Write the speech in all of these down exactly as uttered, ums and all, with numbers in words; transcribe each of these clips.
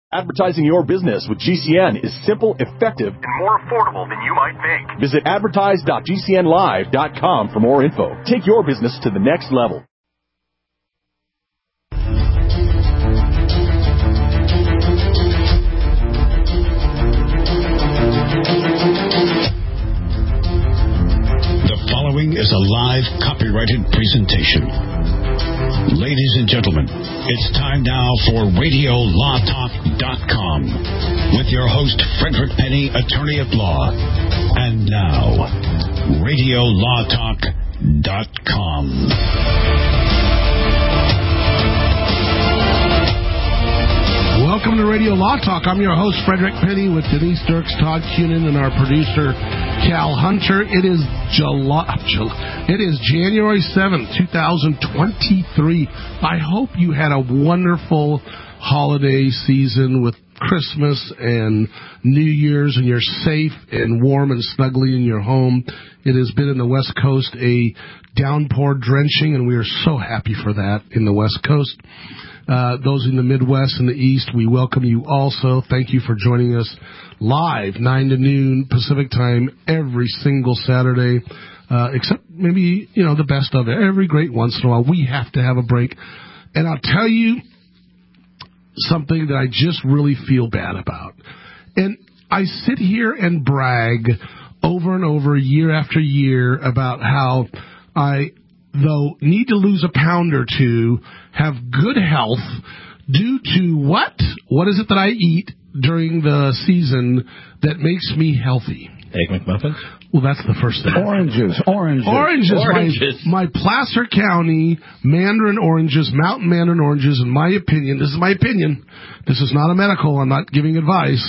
Advertising your business with G C N is simple, effective, and more affordable than you might think. Visit advertise dot g c n live dot com for more info. Take your business to the next level. The following is a live copyrighted presentation. Ladies and gentlemen, it's time now for radio law talk dot com with your host, Frederick Penny, attorney at law. And now, radio law talk dot com. Welcome to Radio Law Talk. I'm your host, Frederick Penny, with Denise Dirks, Todd Cunin, and our producer, Cal Hunter. It is July, it is January seventh, twenty twenty-three. I hope you had a wonderful holiday season with Christmas and New Year's, and you're safe and warm and snuggly in your home. It has been in the West Coast a downpour drenching, and we are so happy for that in the West Coast. Uh, those in the Midwest and the East, we welcome you also. Thank you for joining us live, nine to noon Pacific time, every single Saturday, uh, except maybe, you know, the best of it. Every great once in a while, we have to have a break. And I'll tell you something that I just really feel bad about. And I sit here and brag over and over, year after year, about how I, though need to lose a pound or two, have good health due to what? What is it that I eat during the season that makes me healthy? Egg McMuffin? Well, that's the first thing. Oranges, oranges. Oranges. Oranges. My, my Placer County Mandarin oranges, Mountain Mandarin oranges, in my opinion, this is my opinion, this is not a medical, I'm not giving advice,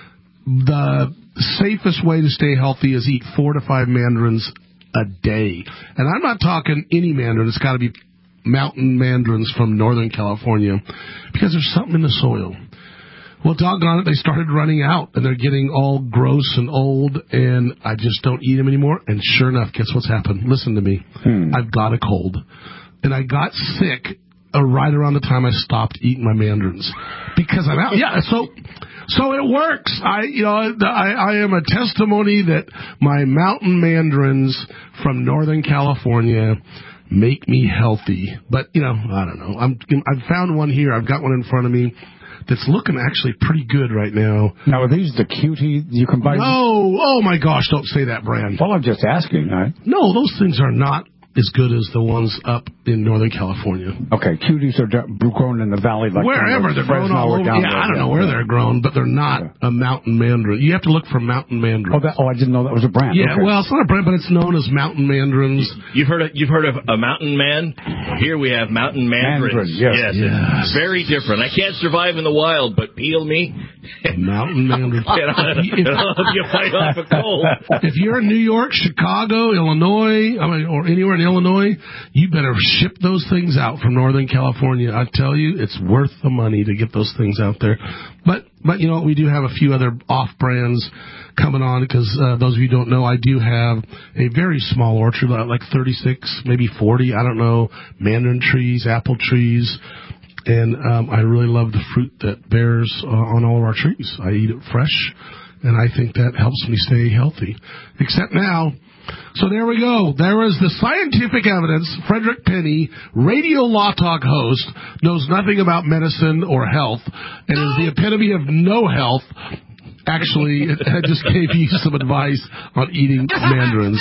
the safest way to stay healthy is eat four to five mandarins a day. And I'm not talking any mandarin. It's got to be mountain mandarins from Northern California, because there's something in the soil. Well, doggone it, they started running out, and they're getting all gross and old, and I just don't eat them anymore. And sure enough, guess what's happened? Listen to me. Hmm. I've got a cold. And I got sick uh, right around the time I stopped eating my mandarins, because I'm out. Yeah, so... So it works. I, you know, I, I am a testimony that my mountain mandarins from Northern California make me healthy. But, you know, I don't know. I'm, I've found one here. I've got one in front of me that's looking actually pretty good right now. Now, are these the cutie you can buy? No. Oh, my gosh. Don't say that brand. Well, I'm just asking. Right? No, those things are not as good as the ones up in Northern California. Okay, cuties are grown in the valley, like wherever they're grown all over. Yeah, I don't know where they're grown, but they're not yeah. a mountain mandarin. You have to look for mountain mandarins. Oh, that, oh, I didn't know that was a brand. Yeah, okay. Well, it's not a brand, but it's known as mountain mandarins. You've heard of, you've heard of a mountain man? Here we have mountain mandarins. Mandarin, yes. yes. yes. Very different. I can't survive in the wild, but peel me. Mountain mandarins. It'll help you fight off a cold. If you're in New York, Chicago, Illinois, I mean, or anywhere in Illinois, you better ship those things out from Northern California. I tell you, it's worth the money to get those things out there. But, but you know, we do have a few other off-brands coming on, because uh, those of you who don't know, I do have a very small orchard, like thirty-six, maybe forty, I don't know, mandarin trees, apple trees. And um, I really love the fruit that bears uh, on all of our trees. I eat it fresh, and I think that helps me stay healthy. Except now... So there we go. There is the scientific evidence. Frederick Penny, Radio Law Talk host, knows nothing about medicine or health, and is the epitome of no health. Actually, I just gave you some advice on eating mandarins.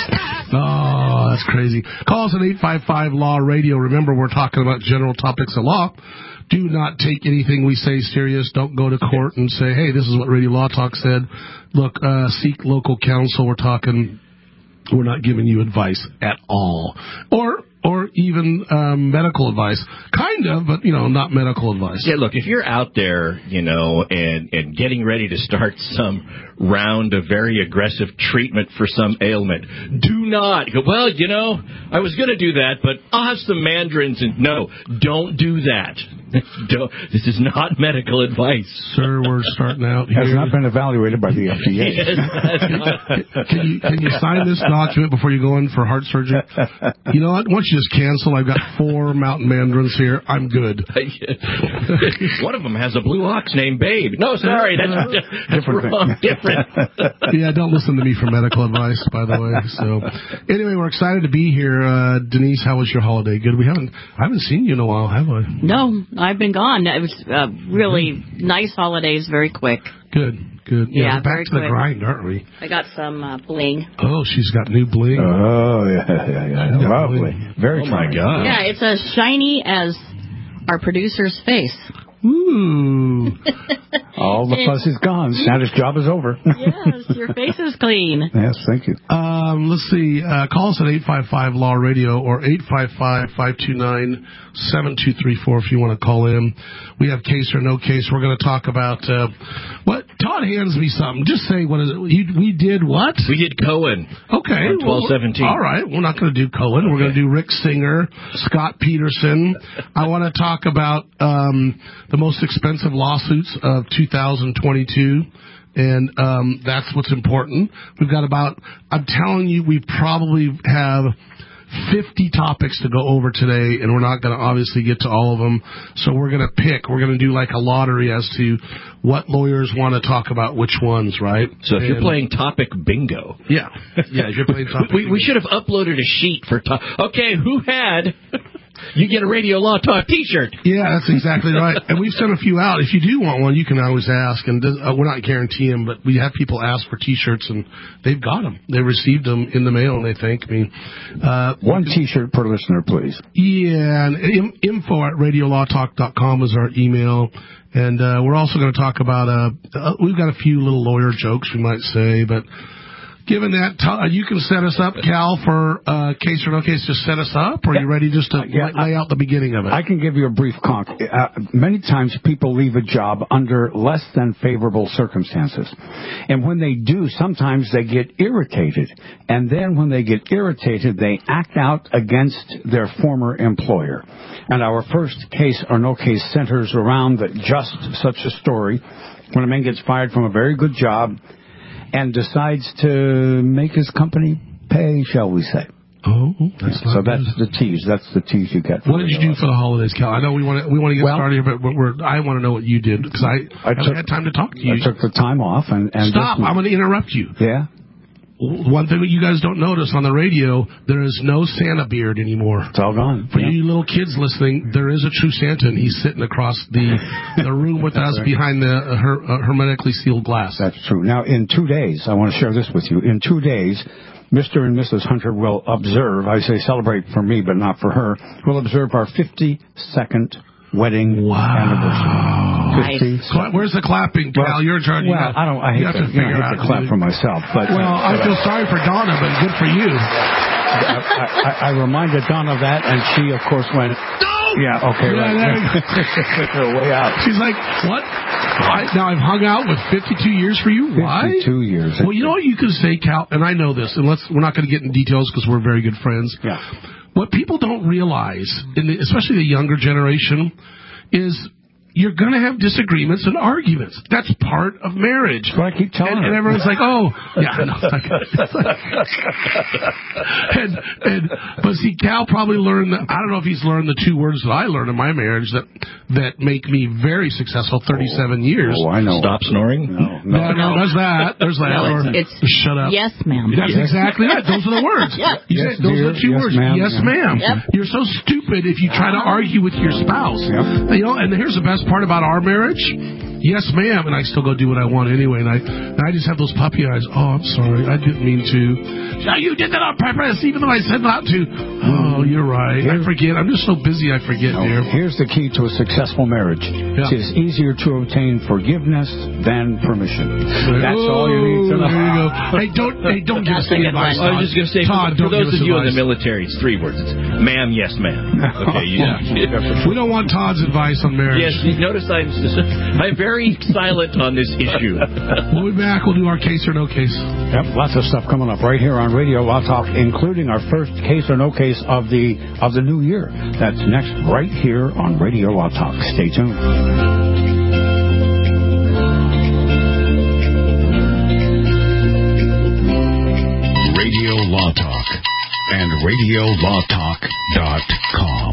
Oh, that's crazy. Call us at eight five five Law Radio. Remember, we're talking about general topics of law. Do not take anything we say serious. Don't go to court and say, hey, this is what Radio Law Talk said. Look, uh, seek local counsel. We're talking... We're not giving you advice at all. Or or even um, medical advice. Kind of, but, you know, not medical advice. Yeah, look, if you're out there, you know, and, and getting ready to start some round of very aggressive treatment for some ailment, do not. You go, well, you know, I was going to do that, but I'll have some mandarins. And no, don't do that. Don't, this is not medical advice. Sir, we're starting out here. Has not been evaluated by the F D A. Yes, that's not. Can you, can you sign this document before you go in for heart surgery? You know what? Once you just cancel, I've got four mountain mandarins here. I'm good. One of them has a blue ox named Babe. No, sorry, that's, that's Different wrong. Different. Yeah, don't listen to me for medical advice, by the way. So, anyway, we're excited to be here. Uh, Denise, how was your holiday? Good. We haven't, I haven't seen you in a while, have I? No, I've been gone. It was uh, really nice holidays, very quick. Good, good. Yeah, Yeah, we're back very to the quick. grind, aren't we? I got some uh, bling. Oh, she's got new bling. Oh, yeah, yeah, yeah. Yeah, Lovely. Very Oh, my charming. God. Yeah, it's as shiny as our producer's face. Ooh. All the fuss is gone. Santa's job is over. Yes, your face is clean. Yes, thank you. Um, let's see. Uh, call us at eight five five L A W Radio or eight five five, five two nine, seven two three four if you want to call in. We have case or no case. We're going to talk about uh, what Todd hands me something. Just say what is it? You, we did what? We did Cohen. Okay. On twelve seventeen. All right. We're not going to do Cohen. We're going to do Rick Singer, Scott Peterson. I want to talk about um, the most expensive lawsuits of two thousand twenty-two. And um, that's what's important. We've got about, I'm telling you, we probably have fifty topics to go over today, and we're not going to obviously get to all of them. So we're going to pick. We're going to do like a lottery as to what lawyers want to talk about which ones, right? So if and, you're playing topic bingo. Yeah. Yeah, if you're playing topic we, we should have uploaded a sheet for top. Okay, who had... You get a Radio Law Talk T-shirt. Yeah, that's exactly right. And we've sent a few out. If you do want one, you can always ask. And uh, we're not guaranteeing, but we have people ask for T-shirts, and they've got them. They received them in the mail, and they thank me. Uh, One T-shirt per listener, please. Yeah, and im- info at radio law talk dot com is our email. And uh, we're also going to talk about, uh, uh, we've got a few little lawyer jokes, we might say, but... Given that, t- you can set us up, Cal, for uh, case or no case. Just set us up, or are you ready just to Yeah, lay out the beginning of it? I can give you a brief conc. Uh, many times people leave a job under less than favorable circumstances. And when they do, sometimes they get irritated. And then when they get irritated, they act out against their former employer. And our first case or no case centers around just such a story when a man gets fired from a very good job and decides to make his company pay, shall we say. Oh, that's So not that's good. the tease. That's the tease you get. What did you do for the holidays, Cal? I know we want to we want to get Well, started here, but we're, I want to know what you did because I, I haven't took- had time to talk to you. I took the time off and, and Stop! just- I'm going to interrupt you. Yeah. One thing that you guys don't notice on the radio, there is no Santa beard anymore. It's all gone. For Yeah. you little kids listening, there is a true Santa, and he's sitting across the the room with us right. behind the uh, her, uh, hermetically sealed glass. That's true. Now, in two days, I want to share this with you. In two days, Mister and Missus Hunter will observe, I say celebrate for me, but not for her, will observe our fifty-second wedding Wow. anniversary. fifty. Cla- Where's the clapping, Cal? Well, You're in charge. You Well, got- I don't. I you hate, have to, to you know, figure I hate out to how clap to- for myself, but Well, I feel sorry for Donna, but good for you. I, I, I reminded Donna of that, and she, of course, went. No! Yeah. Okay. Yeah, right. there you Go. Way out. She's like, what? I, now I've hung out with fifty-two years for you? Why? Fifty-two years. Well, you know what you can say, Cal, and I know this, and let's, we're not going to get in details because we're very good friends. Yeah. What people don't realize, in the, especially the younger generation, is you're going to have disagreements and arguments. That's part of marriage. That's what I keep telling and, her. and everyone's like, oh, yeah, I know. It's like, it's like, and, and, but see, Cal probably learned, the, I don't know if he's learned the two words that I learned in my marriage that, that make me very successful thirty-seven years. Oh, I know. Stop snoring? No, No, no. no, there's that. There's that. No, or, it's- it's shut up. Yes, ma'am. That's Yes. exactly right. Those are the words. Yeah. You Yes, said those dear. are the two Yes, words. ma'am. Yes, Yeah. ma'am. Yep. You're so stupid if you try to argue with your spouse. Yep. You know, and here's the best part about our marriage. Yes, ma'am, and I still go do what I want anyway, and I and I just have those puppy eyes. Oh, I'm sorry, I didn't mean to. Yeah, you did that on purpose, even though I said not to. Oh, you're right. I forget. I'm just so busy, I forget, No, dear. here's the key to a successful marriage. Yeah. It is easier to obtain forgiveness than permission. That's all you need to know. There you go. Hey, don't, hey, don't give us That's a any good advice. one. I was just going to say, Todd, for, for don't those give us of you in advice. the military, it's three words. It's ma'am, yes, ma'am. Okay, you, We don't want Todd's advice on marriage. Yes, you notice I'm, I'm very very silent on this issue. We'll be back. We'll do our case or no case. Yep, lots of stuff coming up right here on Radio Law Talk, including our first case or no case of the of the new year. That's next right here on Radio Law Talk. Stay tuned. Radio Law Talk and radio law talk dot com.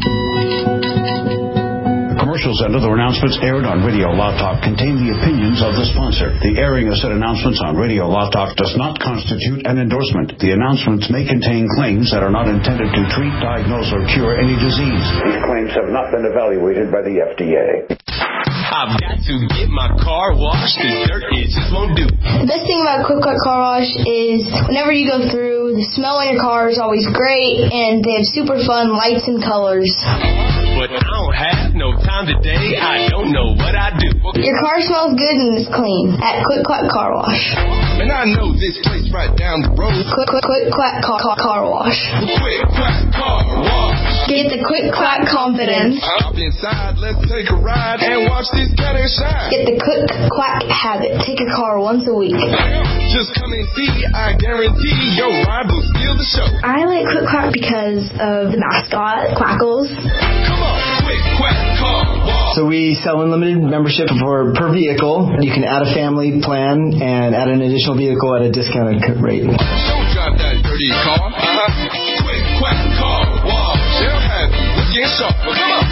Commercials and other announcements aired on Radio Law Talk contain the opinions of the sponsor. The airing of said announcements on Radio Law Talk does not constitute an endorsement. The announcements may contain claims that are not intended to treat, diagnose, or cure any disease. These claims have not been evaluated by the F D A. I've got to get my car washed. The dirt it just won't do. The best thing about Quick Quack Car Wash is whenever you go through, the smell in your car is always great, and they have super fun lights and colors. But I don't have no time today. I don't know what I do. Your car smells good and is clean at Quick Quack Car Wash. And I know this place right down the road. Quick Quick Quick Quack Car, car, car Wash. Quick Quack Car Wash. Get the Quick Quack confidence. Hop inside, let's take a ride and watch this cat and shine. Get the Quick Quack habit. Take a car once a week. Just come and see. I guarantee your ride will steal the show. I like Quick Quack because of the mascot, Quackles. Come on, Quick Quack Car Wash. So we sell unlimited membership for per vehicle. You can add a family plan and add an additional vehicle at a discounted rate. Don't drive that dirty car. Uh-huh. Quick Quack Car Wash. They'll have you looking sharp. Well, come on.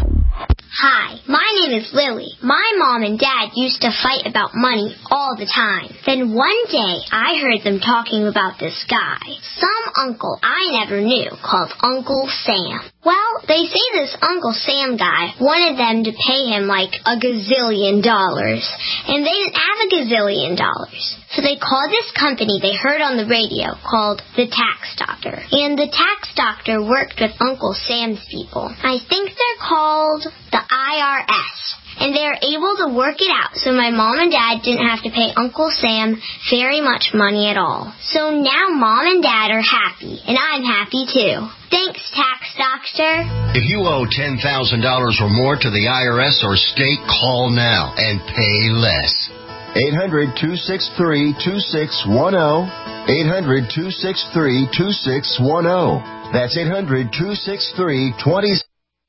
Hi, my name is Lily. My mom and dad used to fight about money all the time. Then one day, I heard them talking about this guy, some uncle I never knew, called Uncle Sam. Well, they say this Uncle Sam guy wanted them to pay him like a gazillion dollars, and they didn't have a gazillion dollars. So they called this company they heard on the radio called the Tax Doctor. And the Tax Doctor worked with Uncle Sam's people. I think they're called the I R S. And they were able to work it out so my mom and dad didn't have to pay Uncle Sam very much money at all. So now mom and dad are happy, and I'm happy too. Thanks, Tax Doctor. If you owe ten thousand dollars or more to the I R S or state, call now and pay less. eight hundred, two six three, two six one zero. eight hundred, two six three, two six one zero. That's eight hundred, two six three, two six.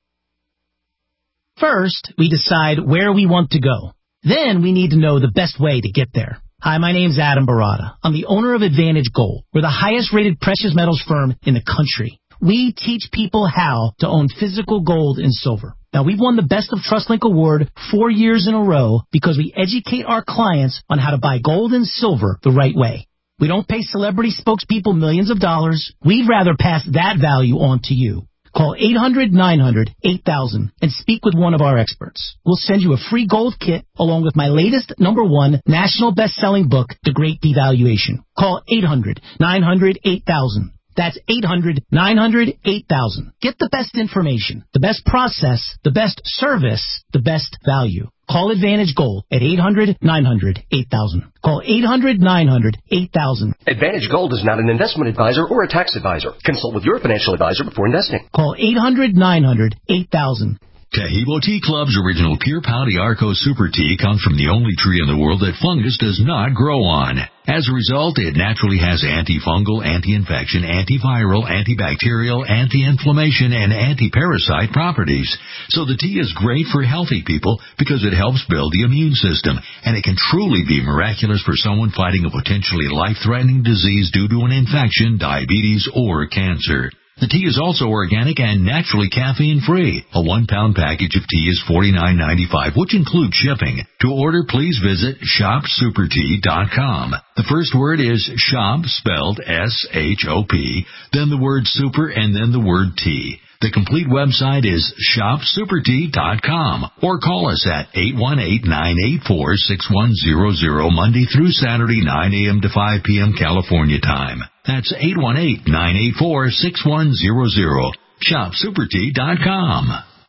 First, we decide where we want to go. Then we need to know the best way to get there. Hi, my name's Adam Barada. I'm the owner of Advantage Gold. We're the highest rated precious metals firm in the country. We teach people how to own physical gold and silver. Now, we've won the Best of TrustLink Award four years in a row because we educate our clients on how to buy gold and silver the right way. We don't pay celebrity spokespeople millions of dollars. We'd rather pass that value on to you. Call eight hundred, nine hundred, eight thousand and speak with one of our experts. We'll send you a free gold kit along with my latest number one national best-selling book, The Great Devaluation. Call eight hundred, nine hundred, eight thousand. That's eight hundred, nine hundred, eight thousand. Get the best information, the best process, the best service, the best value. Call Advantage Gold at eight hundred, nine hundred, eight thousand. Call eight hundred, nine hundred, eight thousand. Advantage Gold is not an investment advisor or a tax advisor. Consult with your financial advisor before investing. Call eight hundred, nine hundred, eight thousand. Taheebo Tea Club's original Pure Pouty Arco Super Tea comes from the only tree in the world that fungus does not grow on. As a result, it naturally has antifungal, anti-infection, antiviral, antibacterial, anti-inflammation, and anti-parasite properties. So the tea is great for healthy people because it helps build the immune system, and it can truly be miraculous for someone fighting a potentially life-threatening disease due to an infection, diabetes, or cancer. The tea is also organic and naturally caffeine-free. A one-pound package of tea is forty-nine ninety-five, which includes shipping. To order, please visit shop super tea dot com. The first word is shop, spelled S H O P, then the word super, and then the word tea. The complete website is shop super tea dot com, or call us at eight one eight, nine eight four, six one zero zero Monday through Saturday, nine a.m. to five p.m. California time. That's eight one eight, nine eight four, six one zero zero. shop super tea dot com.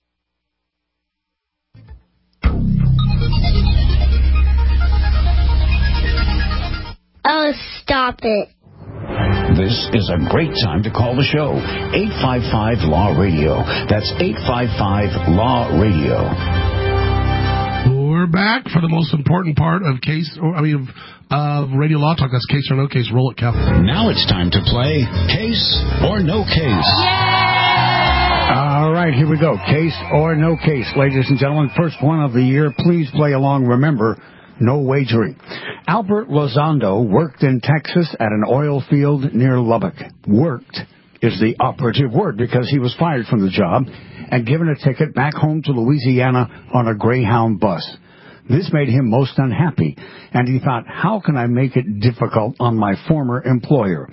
Oh, stop it. This is a great time to call the show. eight five five LAW-RADIO. That's eight five five LAW-RADIO. We're back for the most important part of case, or I mean, of uh, Radio Law Talk. That's Case or No Case. Roll it, Cal. Now it's time to play Case or No Case. All right, here we go. Case or no case, ladies and gentlemen. First one of the year. Please play along. Remember, no wagering. Albert Lozando worked in Texas at an oil field near Lubbock. Worked is the operative word because he was fired from the job and given a ticket back home to Louisiana on a Greyhound bus. This made him most unhappy, and he thought, how can I make it difficult on my former employer?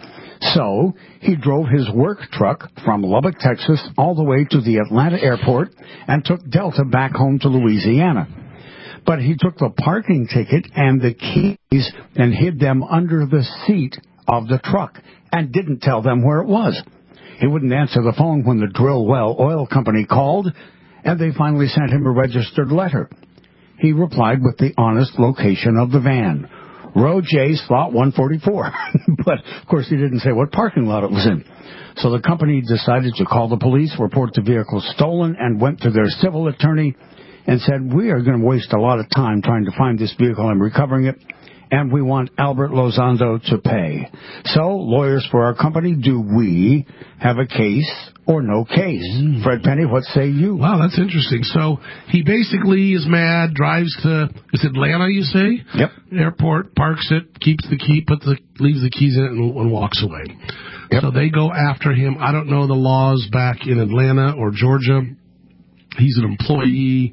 So he drove his work truck from Lubbock, Texas, all the way to the Atlanta airport and took Delta back home to Louisiana. But he took the parking ticket and the keys and hid them under the seat of the truck and didn't tell them where it was. He wouldn't answer the phone when the Drill Well Oil Company called, and they finally sent him a registered letter. He replied with the honest location of the van. Row J, slot one forty-four. But, of course, he didn't say what parking lot it was in. So the company decided to call the police, report the vehicle stolen, and went to their civil attorney and said, we are going to waste a lot of time trying to find this vehicle and recovering it, and we want Albert Lozando to pay. So, lawyers for our company, do we have a case or no case? Mm. Fred Penny, what say you? Wow, that's interesting. So he basically is mad, drives to, is Atlanta, you say? Yep. Airport, parks it, keeps the key, puts the, leaves the keys in it, and, and walks away. Yep. So they go after him. I don't know the laws back in Atlanta or Georgia. He's an employee.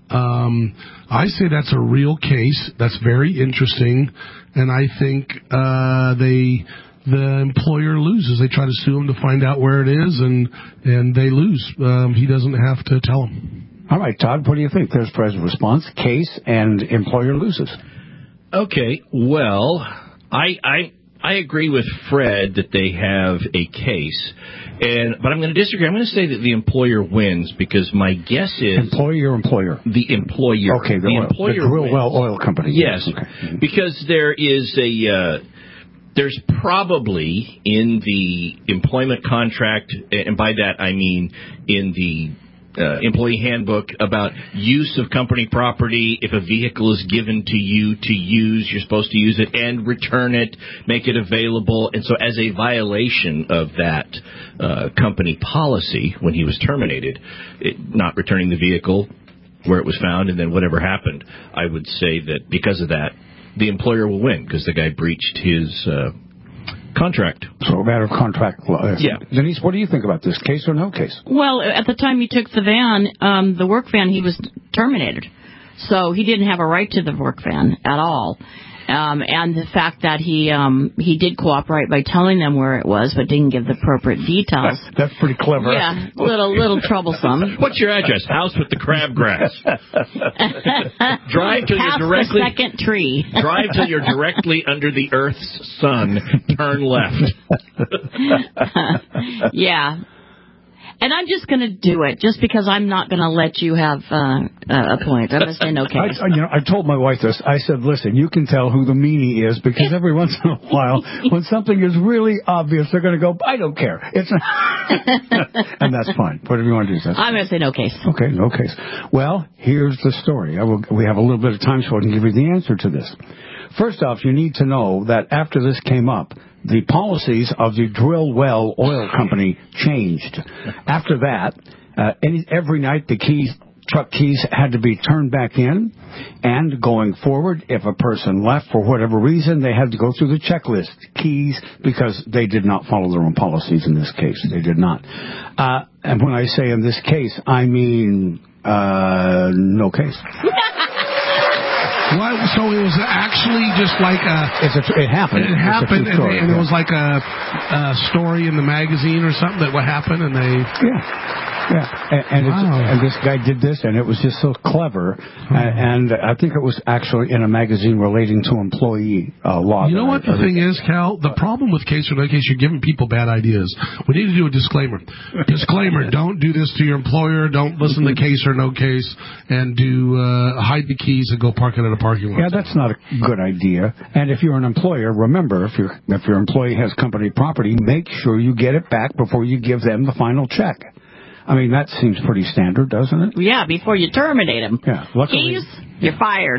Um, I say that's a real case. That's very interesting, and I think uh, they the employer loses. They try to sue him to find out where it is, and and they lose. Um, he doesn't have to tell them. All right, Todd, what do you think? There's Fred's response: case and employer loses. Okay, well, I I I agree with Fred that they have a case. And but I'm going to disagree. I'm going to say that the employer wins because my guess is employer or employer the employer. Okay, the, the oil, employer the Drill Well Oil Company. Yes, okay. Because there is a uh, there's probably in the employment contract, and by that I mean in the Uh, employee handbook about use of company property. If a vehicle is given to you to use, you're supposed to use it and return it, make it available. And so as a violation of that uh, company policy, when he was terminated, it, not returning the vehicle where it was found and then whatever happened, I would say that because of that, the employer will win because the guy breached his uh, contract. So a matter of contract law. Yeah. Denise, what do you think about this, case or no case? Well, at the time he took the van, um, the work van, he was terminated. So he didn't have a right to the work van at all. Um, and the fact that he um, he did cooperate by telling them where it was, but didn't give the appropriate details. That's, that's pretty clever. Yeah, little little troublesome. What's your address? House with the crabgrass. Drive till you're directly the second tree. Drive till you're directly under the Earth's sun. Turn left. Yeah. And I'm just going to do it, just because I'm not going to let you have uh, a point. I'm going to say no case. I, you know, I told my wife this. I said, listen, you can tell who the meanie is, because every once in a while, when something is really obvious, they're going to go, I don't care. It's not. And that's fine. Whatever you want to do. That's I'm going to say no case. Okay, no case. Well, here's the story. I will, we have a little bit of time, so I can give you the answer to this. First off, you need to know that after this came up, the policies of the Drill Well Oil Company changed. After that, uh, any, every night the keys, truck keys had to be turned back in, and going forward, if a person left for whatever reason, they had to go through the checklist, keys, because they did not follow their own policies in this case. They did not. Uh, and when I say in this case, I mean uh, no case. What? So it was actually just like a... It's a it happened. It happened, and, story, and yeah. it was like a, a story in the magazine or something that what happened, and they... Yeah. Yeah, and, and, wow. it's, and this guy did this, and it was just so clever. Hmm. And I think it was actually in a magazine relating to employee uh, law. You know what the thing is, Cal? The problem with case or no case, you're giving people bad ideas. We need to do a disclaimer. Disclaimer: don't do this to your employer. Don't listen to case or no case, and do uh, hide the keys and go park it at a parking lot. Yeah, that's not a good idea. And if you're an employer, remember, if your if your employee has company property, make sure you get it back before you give them the final check. I mean, that seems pretty standard, doesn't it? Yeah, before you terminate them. Yeah. Luckily, Keys, you're fired.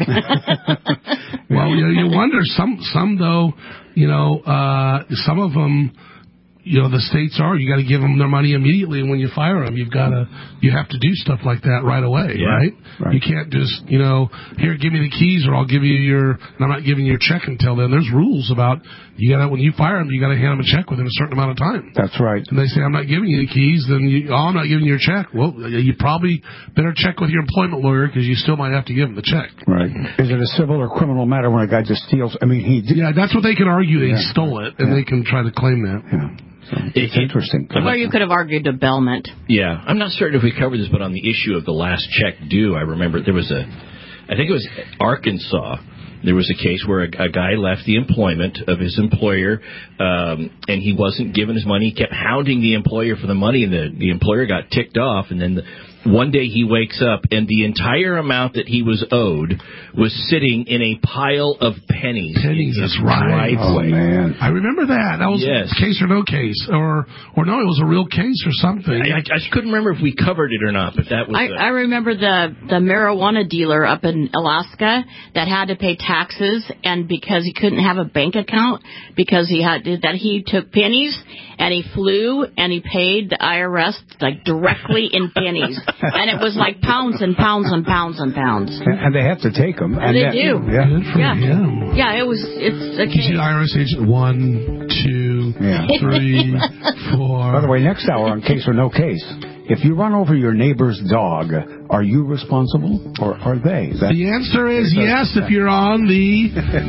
Well, you, you wonder, some, some though, you know, uh, some of them, you know, the states are, you got to give them their money immediately, and when you fire them, you've got to, you have to do stuff like that right away, yeah. right? right? You can't just, you know, here, give me the keys, or I'll give you your, and I'm not giving you your check until then. There's rules about, you got to, when you fire them, you got to hand them a check within a certain amount of time. That's right. And they say, I'm not giving you the keys, then you, oh, I'm not giving you your check. Well, you probably better check with your employment lawyer, because you still might have to give them the check. Right. Is it a civil or criminal matter when a guy just steals? I mean, he did. Yeah, that's what they can argue. They Yeah. stole it, and Yeah. they can try to claim that. Yeah. So it's It- interesting. Or you could have argued debailment. Yeah, I'm not certain if we covered this, but on the issue of the last check due, I remember there was a, I think it was Arkansas. There was a case where a, a guy left the employment of his employer, um, and he wasn't given his money. He kept hounding the employer for the money, and the, the employer got ticked off. And then the, one day he wakes up, and the entire amount that he was owed was sitting in a pile of pennies. Pennies, in his that's right. Oh, driveway. man. I remember that. That was Yes. case or no case, or or no, it was a real case or something. I, I, I just couldn't remember if we covered it or not, but that was. I, a, I remember the the marijuana dealer up in Alaska that had to pay taxes, and because he couldn't have a bank account, because he had that he took pennies and he flew and he paid the I R S like directly in pennies, and it was like pounds and pounds and pounds and pounds. And, and they have to take them. And they that, do. Yeah. Good for Yeah. him. Yeah, it was. It's a You see case. I R S agent one, two, Yeah. three, four. By the way, next hour on Case or No Case, if you run over your neighbor's dog, are you responsible or are they? That, The answer is yes if you're on the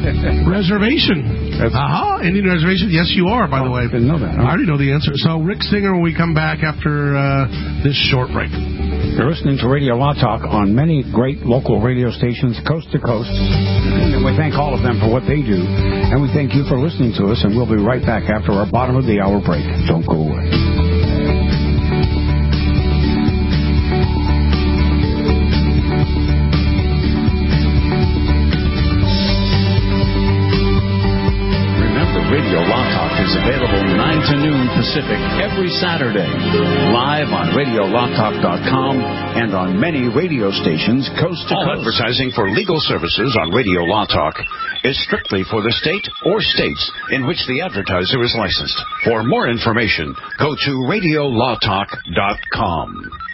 reservation. Aha, Indian reservation. Yes, you are, by the way. Didn't know that. I already know the answer. So, Rick Singer, when we come back after uh, this short break. You're listening to Radio Law Talk on many great local radio stations, coast to coast. And we thank all of them for what they do. And we thank you for listening to us. And we'll be right back after our bottom of the hour break. Don't go away. Radio Law Talk is available nine to noon Pacific every Saturday, live on radio law talk dot com and on many radio stations coast to All coast. advertising for legal services on Radio Law Talk is strictly for the state or states in which the advertiser is licensed. For more information, go to radio law talk dot com.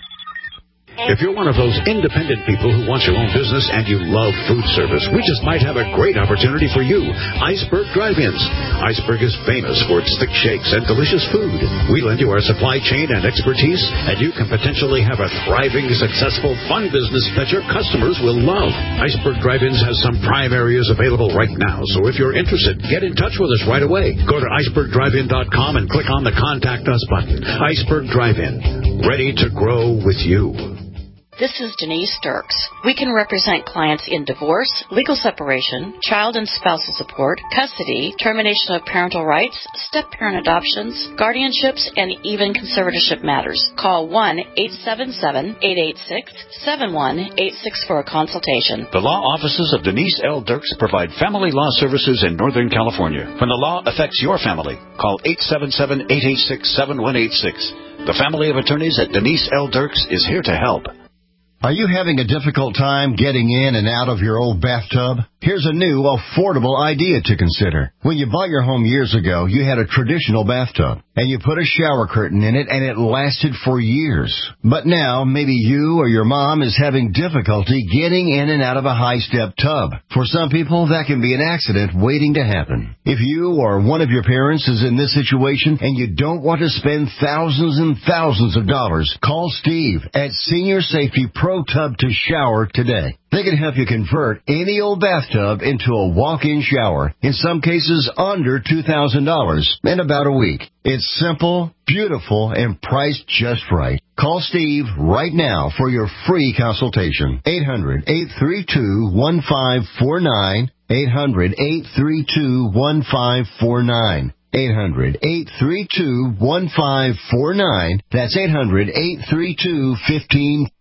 If you're one of those independent people who wants your own business and you love food service, we just might have a great opportunity for you. Iceberg Drive-Ins. Iceberg is famous for its thick shakes and delicious food. We lend you our supply chain and expertise, and you can potentially have a thriving, successful, fun business that your customers will love. Iceberg Drive-Ins has some prime areas available right now, so if you're interested, get in touch with us right away. Go to iceberg drive in dot com and click on the Contact Us button. Iceberg Drive-In, ready to grow with you. This is Denise Dirks. We can represent clients in divorce, legal separation, child and spousal support, custody, termination of parental rights, step-parent adoptions, guardianships, and even conservatorship matters. Call one eight seven seven, eight eight six, seven one eight six for a consultation. The law offices of Denise L. Dirks provide family law services in Northern California. When the law affects your family, call eight seven seven, eight eight six, seven one eight six. The family of attorneys at Denise L. Dirks is here to help. Are you having a difficult time getting in and out of your old bathtub? Here's a new, affordable idea to consider. When you bought your home years ago, you had a traditional bathtub, and you put a shower curtain in it, and it lasted for years. But now, maybe you or your mom is having difficulty getting in and out of a high-step tub. For some people, that can be an accident waiting to happen. If you or one of your parents is in this situation and you don't want to spend thousands and thousands of dollars, call Steve at Senior Safety Pro Tub to Shower today. They can help you convert any old bathtub into a walk-in shower, in some cases under two thousand dollars, in about a week. It's simple, beautiful, and priced just right. Call Steve right now for your free consultation. eight hundred, eight three two, one five four nine. eight hundred, eight three two, one five four nine. eight hundred, eight three two, one five four nine. That's eight hundred, eight three two, one five four nine.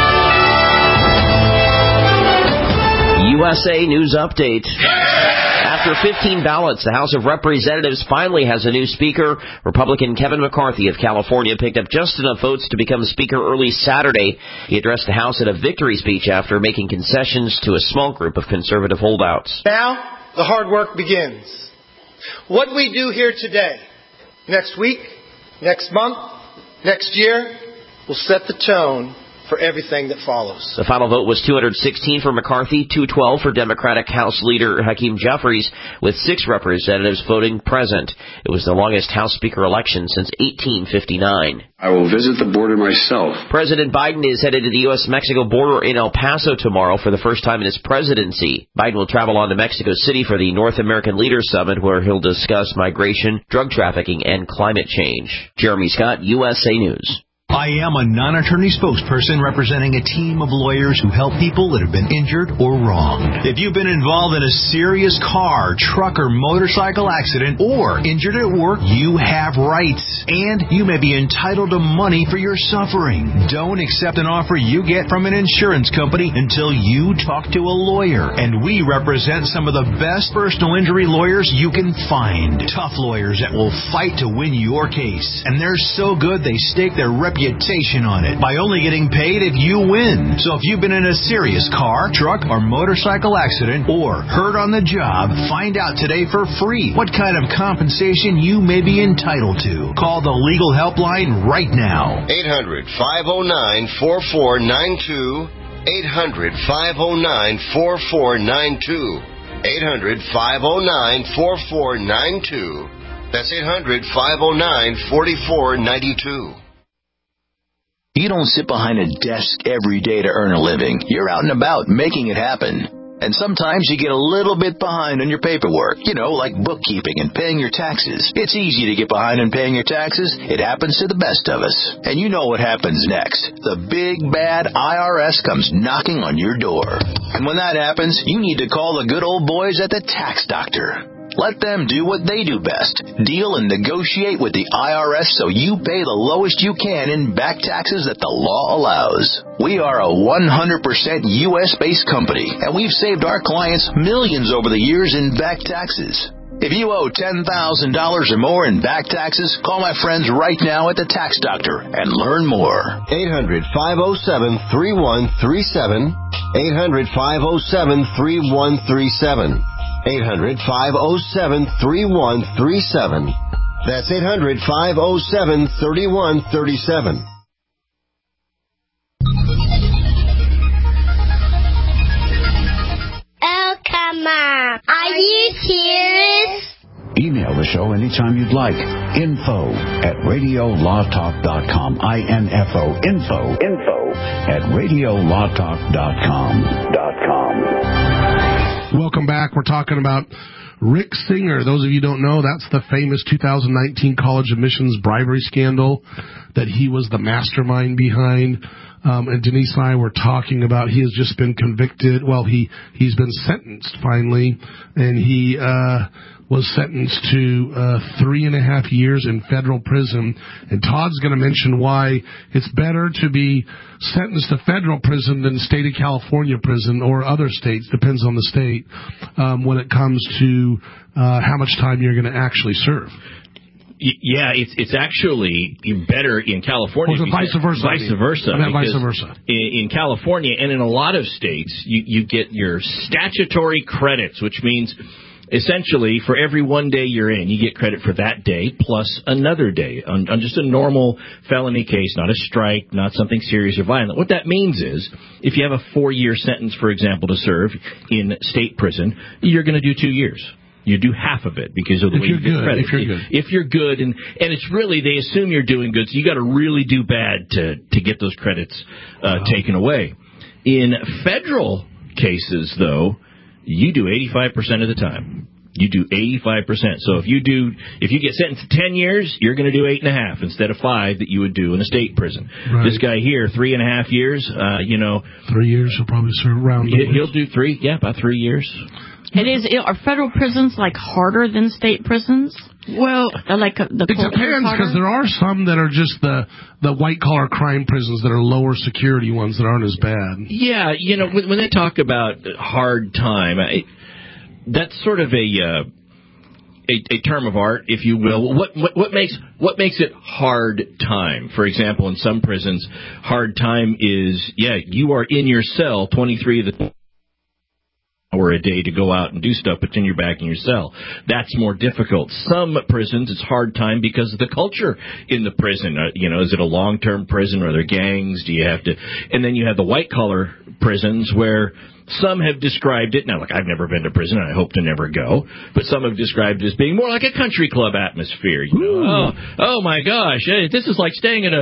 U S A News Update. After fifteen ballots, the House of Representatives finally has a new speaker. Republican Kevin McCarthy of California picked up just enough votes to become speaker early Saturday. He addressed the House at a victory speech after making concessions to a small group of conservative holdouts. Now, the hard work begins. What we do here today, next week, next month, next year, will set the tone for everything that follows. The final vote was two hundred sixteen for McCarthy, two twelve for Democratic House Leader Hakeem Jeffries, with six representatives voting present. It was the longest House Speaker election since eighteen fifty-nine. I will visit the border myself. President Biden is headed to the U S Mexico border in El Paso tomorrow for the first time in his presidency. Biden will travel on to Mexico City for the North American Leaders Summit, where he'll discuss migration, drug trafficking, and climate change. Jeremy Scott, U S A News. I am a non-attorney spokesperson representing a team of lawyers who help people that have been injured or wronged. If you've been involved in a serious car, truck, or motorcycle accident or injured at work, you have rights, and you may be entitled to money for your suffering. Don't accept an offer you get from an insurance company until you talk to a lawyer, and we represent some of the best personal injury lawyers you can find. Tough lawyers that will fight to win your case, and they're so good they stake their reputation reputation on it by only getting paid if you win. So if you've been in a serious car, truck, or motorcycle accident or hurt on the job, find out today for free what kind of compensation you may be entitled to. Call the legal helpline right now. eight hundred, five oh nine, four four nine two. eight hundred, five oh nine, four four nine two. eight hundred, five oh nine, four four nine two. That's eight hundred, five oh nine, four four nine two. You don't sit behind a desk every day to earn a living. You're out and about making it happen. And sometimes you get a little bit behind on your paperwork, you know, like bookkeeping and paying your taxes. It's easy to get behind on paying your taxes. It happens to the best of us. And you know what happens next. The big, bad I R S comes knocking on your door. And when that happens, you need to call the good old boys at the Tax Doctor. Let them do what they do best. Deal and negotiate with the I R S so you pay the lowest you can in back taxes that the law allows. We are a one hundred percent U S-based company, and we've saved our clients millions over the years in back taxes. If you owe ten thousand dollars or more in back taxes, call my friends right now at the Tax Doctor and learn more. eight hundred, five oh seven, three one three seven. eight hundred, five oh seven, three one three seven. eight hundred, five oh seven, three one three seven. That's eight hundred, five oh seven, three one three seven. Oh, come on. Are you serious? Email the show anytime you'd like. Info at radio law talk dot com. I N F O. Info. Info at radio law talk dot com. Dot com. Welcome back. We're talking about Rick Singer. Those of you who don't know, that's the famous two thousand nineteen college admissions bribery scandal that he was the mastermind behind. Um, and Denise and I were talking about he has just been convicted. Well, he, he's been sentenced finally, and he uh, was sentenced to uh, three and a half years in federal prison. And Todd's going to mention why it's better to be sentenced to federal prison than state of California prison or other states, depends on the state, um, when it comes to uh, how much time you're going to actually serve. Yeah, it's it's actually better in California. Or vice versa. Vice versa. I mean, vice versa. In, in California and in a lot of states, you, you get your statutory credits, which means essentially for every one day you're in, you get credit for that day plus another day on, on just a normal felony case, not a strike, not something serious or violent. What that means is if you have a four-year sentence, for example, to serve in state prison, you're going to do two years. You do half of it because of the if way you're you get good, credit. If you're good. If you're good, and, and it's really, they assume you're doing good, so you got to really do bad to, to get those credits uh, wow. taken away. In federal cases, though, you do eighty-five percent of the time. You do eighty-five percent. So if you do, if you get sentenced to ten years, you're going to do eight and a half instead of five that you would do in a state prison. Right. This guy here, three and a half years, uh, you know. Three years, he'll probably serve around. He'll do three, yeah, about three years. It is. Are federal prisons like harder than state prisons? Well, like the it depends because there are some that are just the the white collar crime prisons that are lower security ones that aren't as bad. Yeah, you know when, when they talk about hard time. I, that's sort of a, uh, a a term of art, if you will. What, what what makes what makes it hard time? For example, in some prisons, hard time is yeah, you are in your cell twenty-three of the hour a day to go out and do stuff, but then you're back in your cell. That's more difficult. Some prisons, it's hard time because of the culture in the prison. Uh, you know, is it a long-term prison? Are there gangs? Do you have to? And then you have the white-collar prisons where some have described it. Now, look, I've never been to prison, and I hope to never go. But some have described it as being more like a country club atmosphere. You know, oh, oh my gosh, hey, this is like staying at a.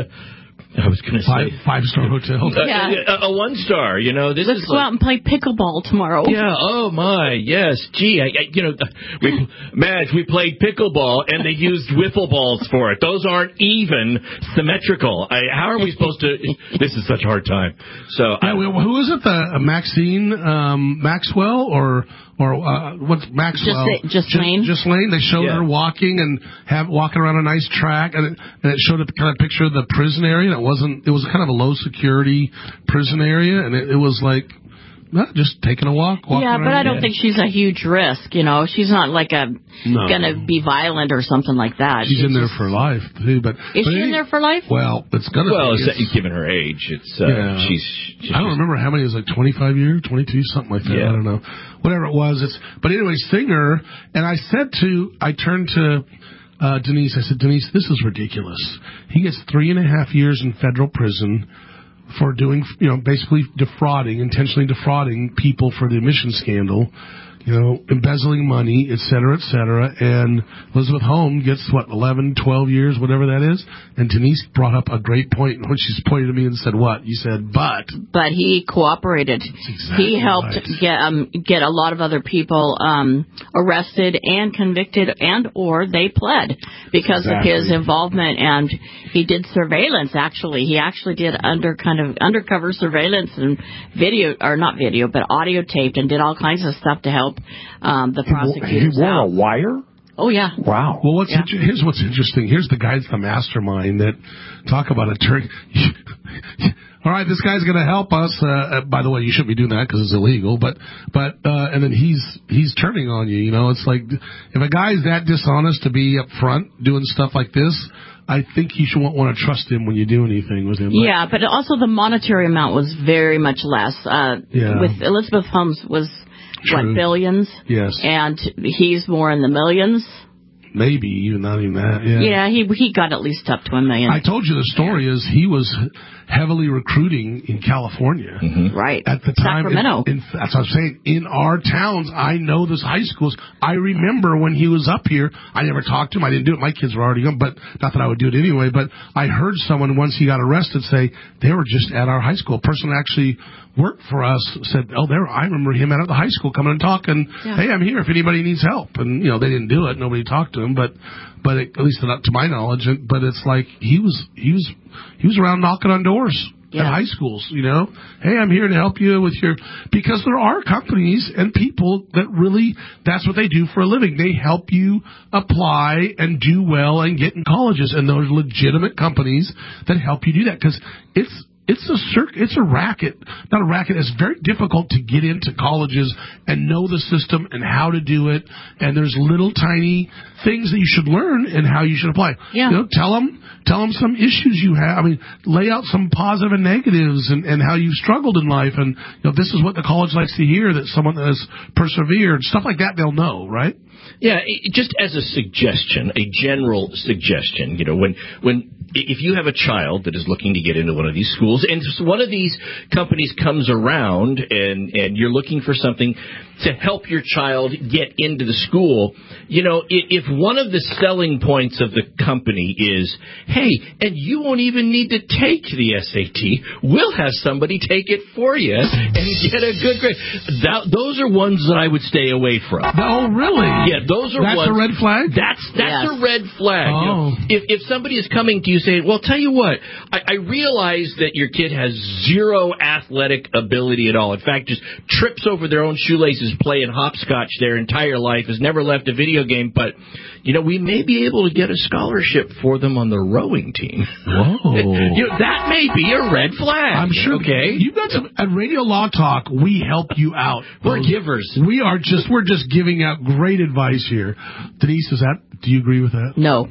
I was going to say five-star hotel. Yeah. A, a one-star, you know. This Let's is go like, out and play pickleball tomorrow. Yeah. Oh my. Yes. Gee. I, I, you know, we, Madge, we played pickleball and they used wiffle balls for it. Those aren't even symmetrical. I, how are we supposed to? This is such a hard time. So. Yeah, I, well, who is it? The uh, Maxine um, Maxwell or or uh, what's Maxwell? Just, just Lane. Just Lane. They showed Yeah. her walking and have walking around a nice track, and it, and it showed a kind of picture of the prison area. And it wasn't. It was kind of a low security prison area, and it, it was like. Not just taking a walk. Yeah, but I don't there. think she's a huge risk. You know, she's not like a No. gonna be violent or something like that. She's in there for life too. But Is but she in any- there for life? Well, it's gonna. well, be. it's, It's- given her age, it's uh, Yeah. she's, she's. I don't remember how many. It was like twenty-five years, twenty-two, something like that. Yeah. I don't know. Whatever it was. It's. But anyway, Singer. And I said to. I turned to uh, Denise. I said, Denise, this is ridiculous. He gets three and a half years in federal prison for doing, you know, basically defrauding, intentionally defrauding people for the emission scandal, you know, embezzling money, et cetera, et cetera. And Elizabeth Holmes gets, what, eleven, twelve years, whatever that is. And Denise brought up a great point when she pointed to me and said, what? You said, but. But he cooperated. Exactly He helped right. get um, get a lot of other people um, arrested and convicted, and or they pled because Exactly. of his involvement. And he did surveillance. Actually, he actually did under kind of undercover surveillance and video, or not video, but audio taped, and did all kinds of stuff to help um, the He wo- prosecutors He wore out. a wire? Oh yeah. Wow. Well, what's Yeah. inter- here's what's interesting. Here's the guy's the mastermind that talk about a turkey. All right, this guy's going to help us. Uh, uh, by the way, you shouldn't be doing that because it's illegal. But but uh, and then he's he's turning on you. You know, it's like if a guy's that dishonest to be up front doing stuff like this, I think you should want to trust him when you do anything with him. But- Yeah, but also the monetary amount was very much less. Uh, Yeah. With Elizabeth Holmes was True. what, billions? Yes. And he's more in the millions. Maybe even not even that. Yeah. Yeah, he he got at least up to a million. I told you the story is he was heavily recruiting in California. Right. At the time. Sacramento. In, in, that's what I'm saying. In our towns, I know this high schools. I remember when he was up here, I never talked to him. I didn't do it. My kids were already young, but not that I would do it anyway. But I heard someone once he got arrested say they were just at our high school. A person actually worked for us said, oh, there, I remember him out at the high school coming and talking. Yeah. Hey, I'm here if anybody needs help. And, you know, they didn't do it. Nobody talked to him, but, but it, at least not to my knowledge. But it's like he was, he was, he was around knocking on doors. Yeah. At high schools, you know, hey, I'm here to help you with your, because there are companies and people that really, that's what they do for a living. They help you apply and do well and get in colleges. And those legitimate companies that help you do that. Because it's, it's a circ, it's a racket, not a racket. It's very difficult to get into colleges and know the system and how to do it. And there's little tiny things that you should learn and how you should apply. Yeah. You know, tell them, tell them some issues you have. I mean, lay out some positive and negatives and, and how you've struggled in life. And, you know, this is what the college likes to hear, that someone that has persevered, stuff like that, they'll know, right? Yeah, it- just as a suggestion, a general suggestion, you know, when when if you have a child that is looking to get into one of these schools, and one of these companies comes around and and you're looking for something to help your child get into the school, you know, if, if one of the selling points of the company is, hey, and you won't even need to take the S A T, we'll have somebody take it for you and get a good grade. That, those are ones that I would stay away from. Oh, really? Yeah, those are That's ones. a red flag? That's that's Yes. a red flag. You know, Oh. if if somebody is coming to you you say, well, tell you what, I, I realize that your kid has zero athletic ability at all. In fact, just trips over their own shoelaces playing hopscotch their entire life, has never left a video game, but, you know, we may be able to get a scholarship for them on the rowing team. Whoa. You know, that may be a red flag. I'm sure. Okay. You got some, at Radio Law Talk, we help you out. We're givers. We are just, we're just giving out great advice here. Denise, is that, do you agree with that? No.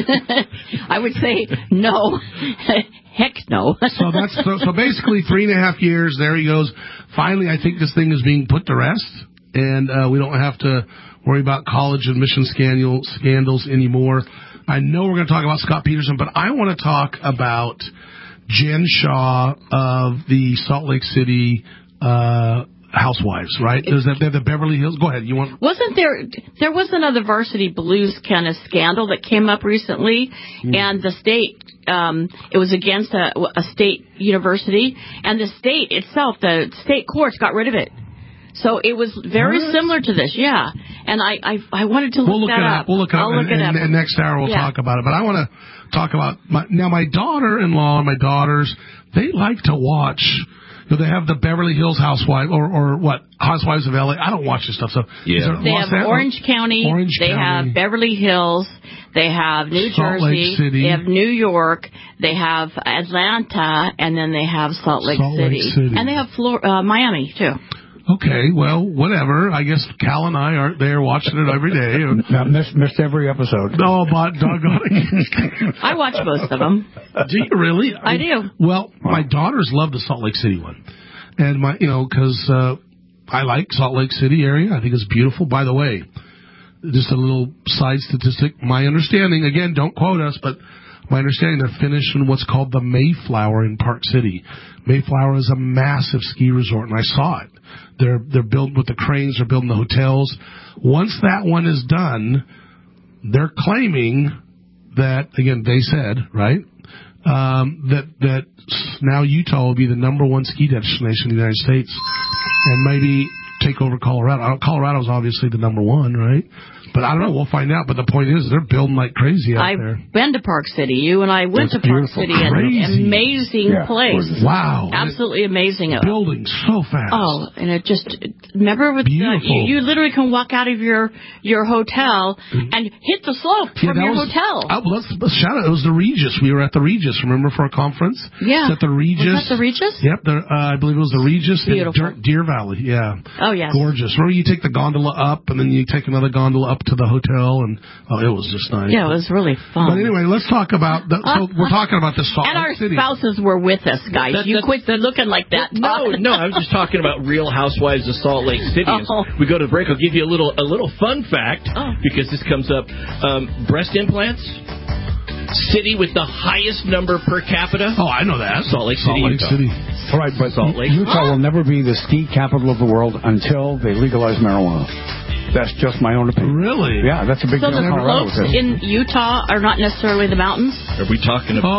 I would say no. Heck no. so that's so, so basically three and a half years. There he goes. Finally, I think this thing is being put to rest, and uh, we don't have to worry about college admission scandal, scandals anymore. I know we're going to talk about Scott Peterson, but I want to talk about Jen Shaw of the Salt Lake City uh Housewives, right? There's that, they're the Beverly Hills. Go ahead. You want? Wasn't there? There was another Varsity Blues kind of scandal that came up recently, mm. and the state. Um, it was against a, a state university, and the state itself, the state courts, got rid of it. So it was very what? similar to this, yeah. And I, I, I wanted to look, we'll look that it up. up. We'll look it up. I'll look and, it up. And, and next hour we'll yeah. talk about it. But I want to talk about my, now my daughter-in-law and my daughters. They like to watch. Do they have the Beverly Hills Housewives or, or what? Housewives of L A? I don't watch this stuff. So yeah. They have Orange County. Orange they County. have Beverly Hills. They have New Salt Jersey. Lake City. They have New York. They have Atlanta, and then they have Salt Lake, Salt City. Lake City. And they have Flor- uh, Miami too. Okay, well, whatever. I guess Cal and I aren't there watching it every day. Now, missed, missed every episode. No, but doggone it. I watch most of them. Do you really? I do. Well, my daughters love the Salt Lake City one. And my, you know, because uh, I like Salt Lake City area. I think it's beautiful. By the way, just a little side statistic. My understanding, again, don't quote us, but my understanding, they're finishing what's called the Mayflower in Park City. Mayflower is a massive ski resort, and I saw it. They're they're building with the cranes. They're building the hotels. Once that one is done, they're claiming that, again, they said, right, um, that that now Utah will be the number one ski destination in the United States, and maybe take over Colorado. Colorado's obviously the number one, right? But I don't know. We'll find out. But the point is, they're building like crazy out I've there. I've been to Park City. You and I went That's to Park beautiful. City. An Crazy. amazing Yeah, place. wow. Absolutely amazing. Building so fast. Oh, and it just, remember with the, you, you literally can walk out of your, your hotel and hit the slope Yeah, from that your was, hotel. Uh, well, let's, let's shout out. It was the Regis. We were at the Regis, remember, for a conference? Yeah. It's at the Regis. Was that the Regis? Yep. The, uh, I believe it was the Regis Beautiful. in Deer Valley. Yeah. Oh, yes. Gorgeous. Remember, you take the gondola up, and then you take another gondola up to the hotel, and oh, it was just nice. Yeah, it was really fun. But anyway, let's talk about. The, so we're talking about the Salt And our Lake City. spouses were with us, guys. That- you that- quit looking like that. No, no, I was just talking about Real Housewives of Salt Lake City. Oh. We go to the break. I'll give you a little a little fun fact oh. because this comes up. Um, breast implants. City with the highest number per capita. Oh, I know that. Salt Lake Salt City, Lake Utah. City. All right, but Salt Lake. Utah will never be the ski capital of the world until they legalize marijuana. That's just my own opinion. Really? Yeah, that's a big So deal the in Colorado. slopes in Utah are not necessarily the mountains? Are we talking about?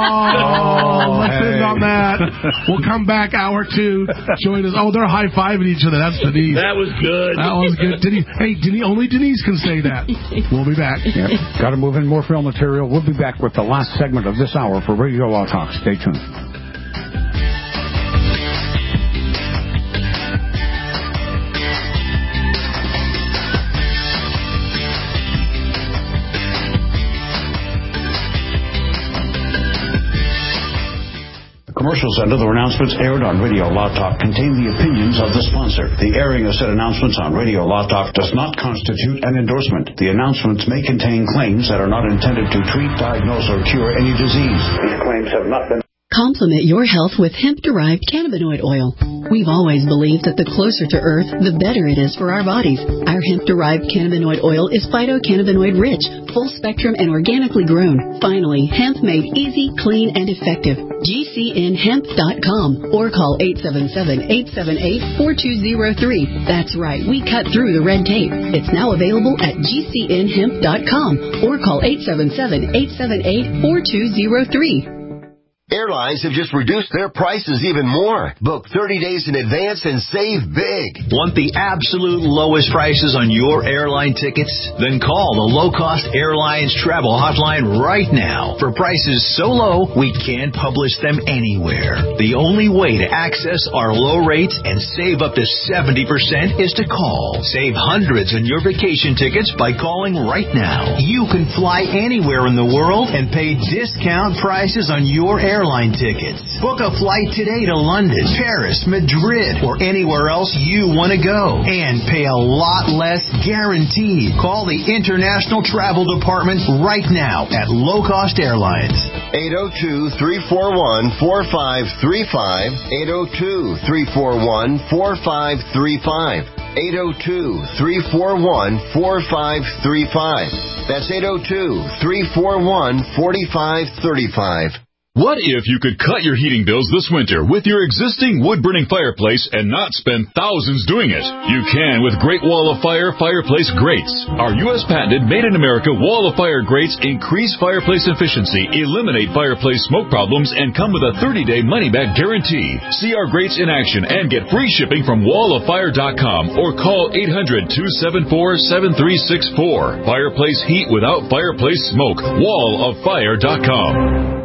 Oh, let's hey. end on that. We'll come back hour two. Join us. Oh, they're high fiving each other. That's Denise. That was good. That was good. Denise. Hey, Denise, only Denise can say that. We'll be back. Yep. Got to move in more film material. We'll be back with the last segment of this hour for Radio Law Talk. Stay tuned. Commercials and other announcements aired on Radio Law Talk contain the opinions of the sponsor. The airing of said announcements on Radio Law Talk does not constitute an endorsement. The announcements may contain claims that are not intended to treat, diagnose, or cure any disease. These claims have not been... Complement your health with hemp-derived cannabinoid oil. We've always believed that the closer to Earth, the better it is for our bodies. Our hemp-derived cannabinoid oil is phytocannabinoid-rich, full-spectrum, and organically grown. Finally, hemp made easy, clean, and effective. G C N hemp dot com or call eight seven seven, eight seven eight, four two zero three. That's right, we cut through the red tape. It's now available at G C N hemp dot com or call eight seven seven, eight seven eight, four two zero three. Airlines have just reduced their prices even more. Book thirty days in advance and save big. Want the absolute lowest prices on your airline tickets? Then call the Low Cost Airlines Travel Hotline right now. For prices so low, we can't publish them anywhere. The only way to access our low rates and save up to seventy percent is to call. Save hundreds on your vacation tickets by calling right now. You can fly anywhere in the world and pay discount prices on your airline airline tickets. Book a flight today to London, Paris, Madrid, or anywhere else you want to go. And pay a lot less guaranteed. Call the International Travel Department right now at Low Cost Airlines. eight oh two, three four one, four five three five. eight oh two, three four one, four five three five. eight oh two, three four one, four five three five. That's eight oh two, three four one, four five three five. What if you could cut your heating bills this winter with your existing wood-burning fireplace and not spend thousands doing it? You can with Great Wall of Fire Fireplace Grates. Our U S patented made-in-America Wall of Fire grates increase fireplace efficiency, eliminate fireplace smoke problems, and come with a thirty-day money-back guarantee. See our grates in action and get free shipping from wall of fire dot com or call eight hundred, two seven four, seven three six four. Fireplace heat without fireplace smoke. wall of fire dot com.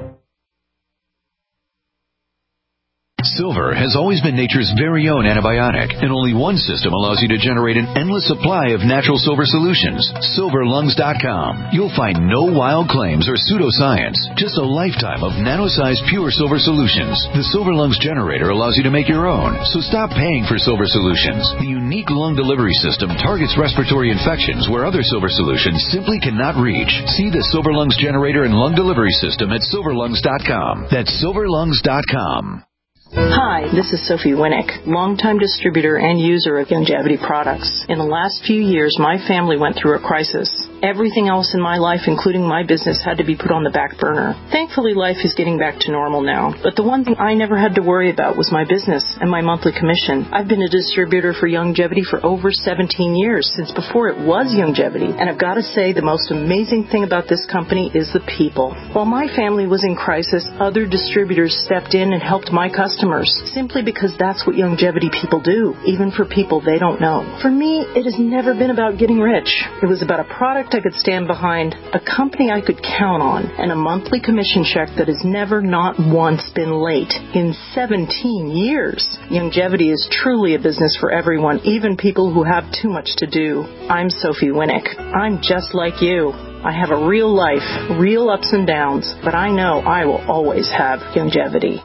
Silver has always been nature's very own antibiotic, and only one system allows you to generate an endless supply of natural silver solutions. silver lungs dot com. You'll find no wild claims or pseudoscience, just a lifetime of nano-sized pure silver solutions. The Silver Lungs generator allows you to make your own, so stop paying for silver solutions. The unique lung delivery system targets respiratory infections where other silver solutions simply cannot reach. See the Silver Lungs generator and lung delivery system at silver lungs dot com. That's silver lungs dot com. Hi, this is Sophie Winnick, longtime distributor and user of Youngevity products. In the last few years, my family went through a crisis. Everything else in my life, including my business, had to be put on the back burner. Thankfully, life is getting back to normal now. But the one thing I never had to worry about was my business and my monthly commission. I've been a distributor for Youngevity for over seventeen years, since before it was Youngevity. And I've got to say, the most amazing thing about this company is the people. While my family was in crisis, other distributors stepped in and helped my customers, simply because that's what Youngevity people do, even for people they don't know. For me, it has never been about getting rich. It was about a product I could stand behind, a company I could count on, and a monthly commission check that has never, not once, been late in seventeen years. Youngevity is truly a business for everyone, even people who have too much to do. I'm Sophie Winnick. I'm just like you. I have a real life, real ups and downs, but I know I will always have Youngevity.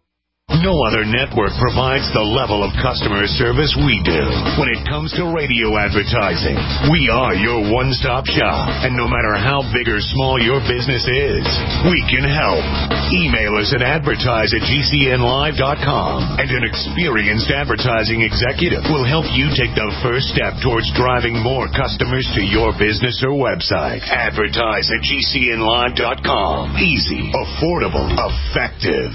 No other network provides the level of customer service we do when it comes to radio advertising. We are your one-stop shop, and no matter how big or small your business is, we can help. Email us at advertise at G C N live dot com, and an experienced advertising executive will help you take the first step towards driving more customers to your business or website. Advertise at G C N live dot com. Easy, affordable, effective.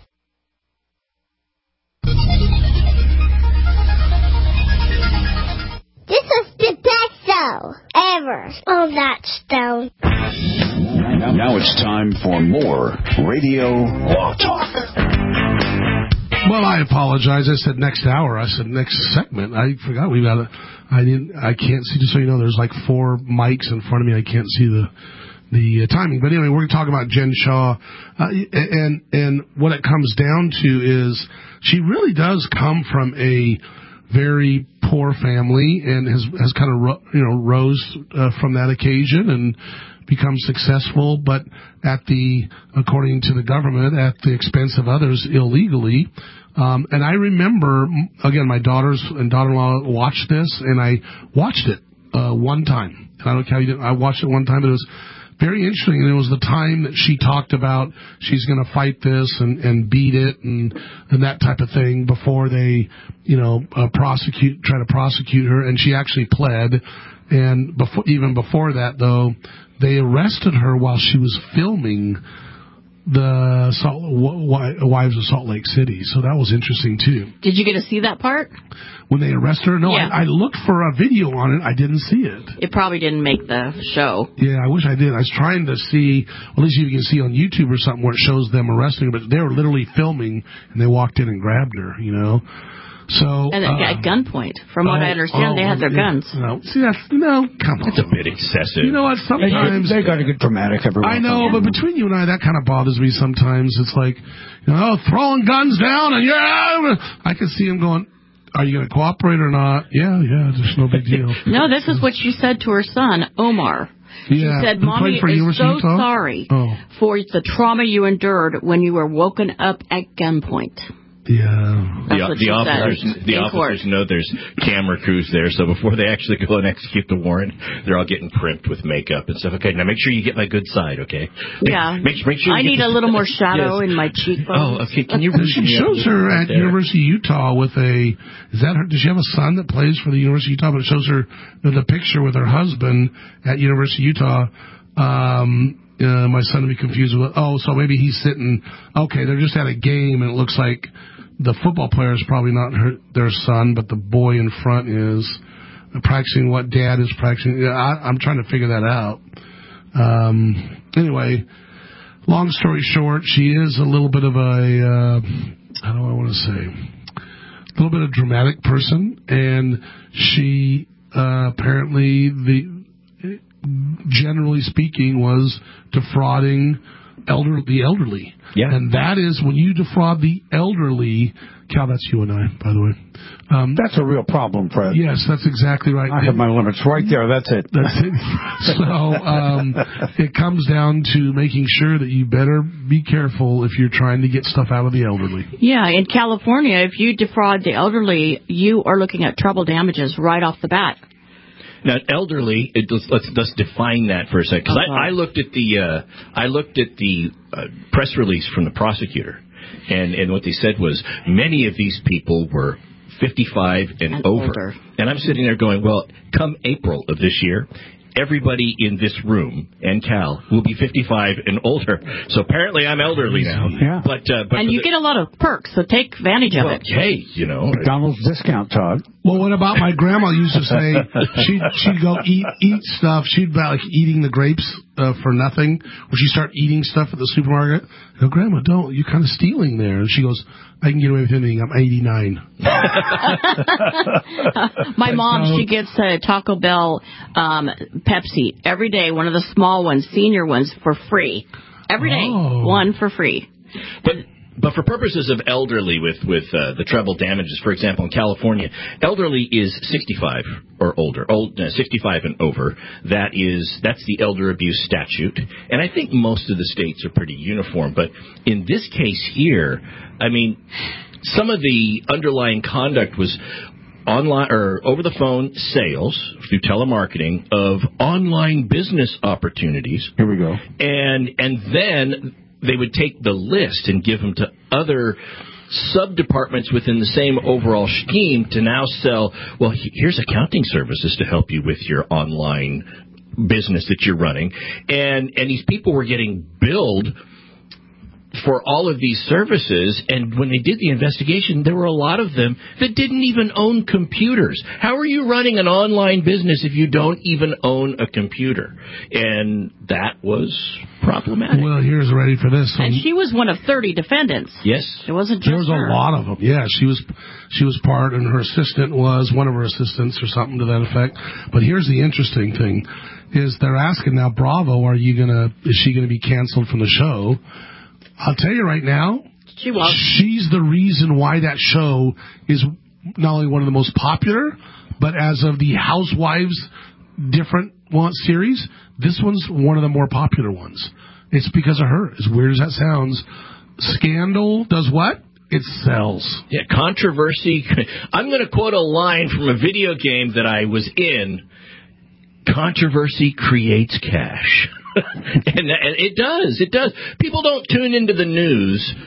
This was the best show ever on that stone. Now, now it's time for more Radio Law Talk. Well, I apologize. I said next hour. I said next segment. I forgot we got. I didn't. I can't see. Just so you know, there's like four mics in front of me. I can't see the the uh, timing. But anyway, we're going to talk about Jen Shaw, uh, and and what it comes down to is she really does come from a very poor family and has has kind of ro- you know rose uh, from that occasion and become successful, but at the, according to the government, at the expense of others illegally. Um, and I remember, again, my daughters and daughter-in-law watched this, and I watched it uh, one time. And I don't care, I watched it one time, but it was very interesting, and it was the time that she talked about she's going to fight this and, and beat it and, and that type of thing before they, you know, uh, prosecute, try to prosecute her, and she actually pled. And before, even before that, though, they arrested her while she was filming the Salt, Wives of Salt Lake City. So that was interesting, too. Did you get to see that part? When they arrested her? No, yeah. I, I looked for a video on it. I didn't see it. It probably didn't make the show. Yeah, I wish I did. I was trying to see, well, at least you can see on YouTube or something where it shows them arresting her, but they were literally filming, and they walked in and grabbed her, you know? So, and uh, at gunpoint. From what oh, I understand, oh, they had their yeah, guns. No, see, that's, no, come on. It's a bit excessive. You know what, sometimes... They, they got to get dramatic every I know, time. but between you and I, that kind of bothers me sometimes. It's like, you know, throwing guns down, and yeah, I can see him going, are you going to cooperate or not? Yeah, yeah, there's no big deal. No, this is what she said to her son, Omar. She yeah, said, Mommy is so sorry oh. for the trauma you endured when you were woken up at gunpoint. Yeah. The, the officers, the officers know there's camera crews there, so before they actually go and execute the warrant, they're all getting primped with makeup and stuff. Okay, now make sure you get my good side, okay? Yeah. Make, make sure I you need get a little more shadow yes. in my cheekbones. Oh, okay. Can you? She shows her right at there. University of Utah with a. Is that her? Does she have a son that plays for the University of Utah? But it shows her the picture with her husband at University of Utah. Um, uh, my son would be confused with. Oh, so maybe he's sitting. Okay, they're just at a game, and it looks like. The football player is probably not her, their son, but the boy in front is practicing what dad is practicing. I, I'm trying to figure that out. Um, anyway, long story short, she is a little bit of a, uh, how do I want to say, a little bit of a dramatic person, and she uh, apparently, the generally speaking, was defrauding elder the elderly. Yeah. And that is when you defraud the elderly. Cal, that's you and I, by the way. Um, that's a real problem, Fred. Yes, that's exactly right. I have my limits right there. That's it. That's it. So um, it comes down to making sure that you better be careful if you're trying to get stuff out of the elderly. Yeah, in California, if you defraud the elderly, you are looking at treble damages right off the bat. Now, elderly. It, let's, let's let's define that for a second. Because I, I looked at the uh, I looked at the uh, press release from the prosecutor, and and what they said was many of these people were fifty-five and, and over. older. And I'm sitting there going, well, come April of this year, everybody in this room and Cal will be fifty-five and older. So apparently I'm elderly now. Yeah. But, uh, but and you the, get a lot of perks, so take advantage of well, it. Hey, you know. McDonald's discount, Todd. Well, what about my grandma used to say she'd, she'd go eat eat stuff. She'd be like eating the grapes uh, for nothing. When she start eating stuff at the supermarket, I go, Grandma, don't. You're kind of stealing there. And she goes, I can get away with anything. I'm eighty-nine. My mom, she gets a Taco Bell um, Pepsi every day, one of the small ones, senior ones, for free. Every day, oh. one for free. But but for purposes of elderly with with uh, the treble damages, for example, in California, elderly is sixty-five or older, old uh, sixty-five and over. That is that's the elder abuse statute, and I think most of the states are pretty uniform. But in this case here, I mean, some of the underlying conduct was online or over the phone sales through telemarketing of online business opportunities. Here we go. And and then they would take the list and give them to other sub-departments within the same overall scheme to now sell, well, here's accounting services to help you with your online business that you're running. And and these people were getting billed for all of these services, and when they did the investigation, there were a lot of them that didn't even own computers. How are you running an online business if you don't even own a computer? And that was problematic. Well, here's ready for this. And she was one of thirty defendants. Yes. It wasn't just There was her. a lot of them. Yeah, she was she was part, and her assistant was one of her assistants or something to that effect. But here's the interesting thing, is they're asking now, Bravo, are you gonna, is she going to be canceled from the show? I'll tell you right now, she won't. She's the reason why that show is not only one of the most popular, but as of the Housewives different one series, this one's one of the more popular ones. It's because of her. As weird as that sounds, Scandal does what? It sells. Yeah, controversy. I'm going to quote a line from a video game that I was in. Controversy creates cash. and, and it does. It does. People don't tune into the news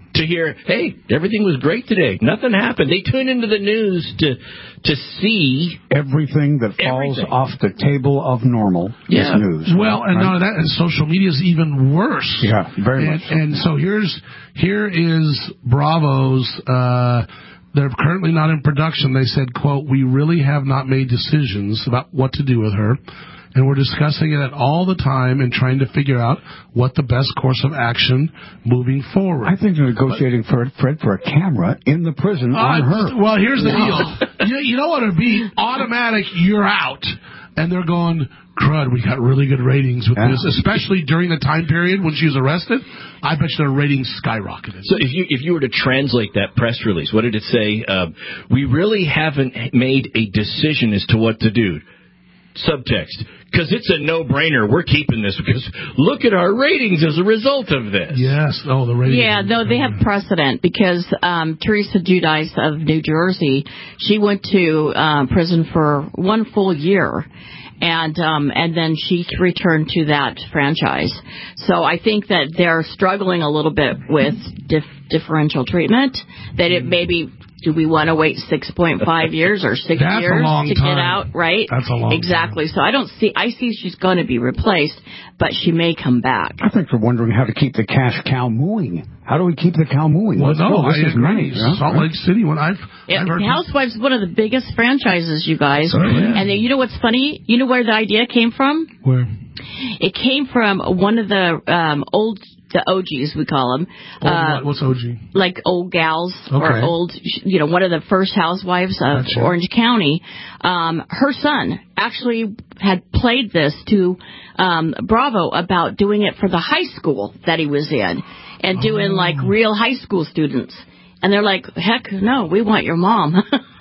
to hear, hey, everything was great today. Nothing happened. They tune into the news to to see everything that falls everything. off the table of normal yeah. is news. Well, and right? none of that, and social media is even worse. Yeah, very and, much so. And so here's here is Bravo's. Uh, they're currently not in production. They said, "quote We really have not made decisions about what to do with her." And we're discussing it all the time and trying to figure out what the best course of action moving forward. I think they're negotiating for Fred for a camera in the prison uh, on her. Well, here's the wow. deal. You, you know what it'd be? Automatic, you're out. And they're going, crud, we got really good ratings with yeah. this, especially during the time period when she was arrested. I bet you their ratings skyrocketed. So if you if you were to translate that press release, what did it say? Uh, we really haven't made a decision as to what to do. Subtext, because it's a no-brainer. We're keeping this because look at our ratings as a result of this. Yes. Oh, the ratings. Yeah, no, they have precedent because um, Teresa Giudice of New Jersey, she went to uh, prison for one full year. And um, and then she returned to that franchise. So I think that they're struggling a little bit with dif- differential treatment. That it maybe, do we want to wait six point five years or six That's years a long to time. get out, right? That's a long Exactly. time. So I don't see, I see she's going to be replaced, but she may come back. I think they're wondering how to keep the cash cow mooing. How do we keep the cow mooing? Well, Let's no, go. This I is agree. money, yeah? Salt Lake City, when I've, Yeah, I've heard Housewives is one of the biggest franchises, you guys. Oh, yeah. And then, you know what's funny? You know where the idea came from? Where? It came from one of the um, old, the O Gs, we call them. Old, uh, what's O G? Like old gals or Okay. old, you know, one of the first housewives of Gotcha. Orange County. Um, her son actually had played this to um, Bravo about doing it for the high school that he was in and doing Oh. like real high school students. And they're like, heck no, we want your mom.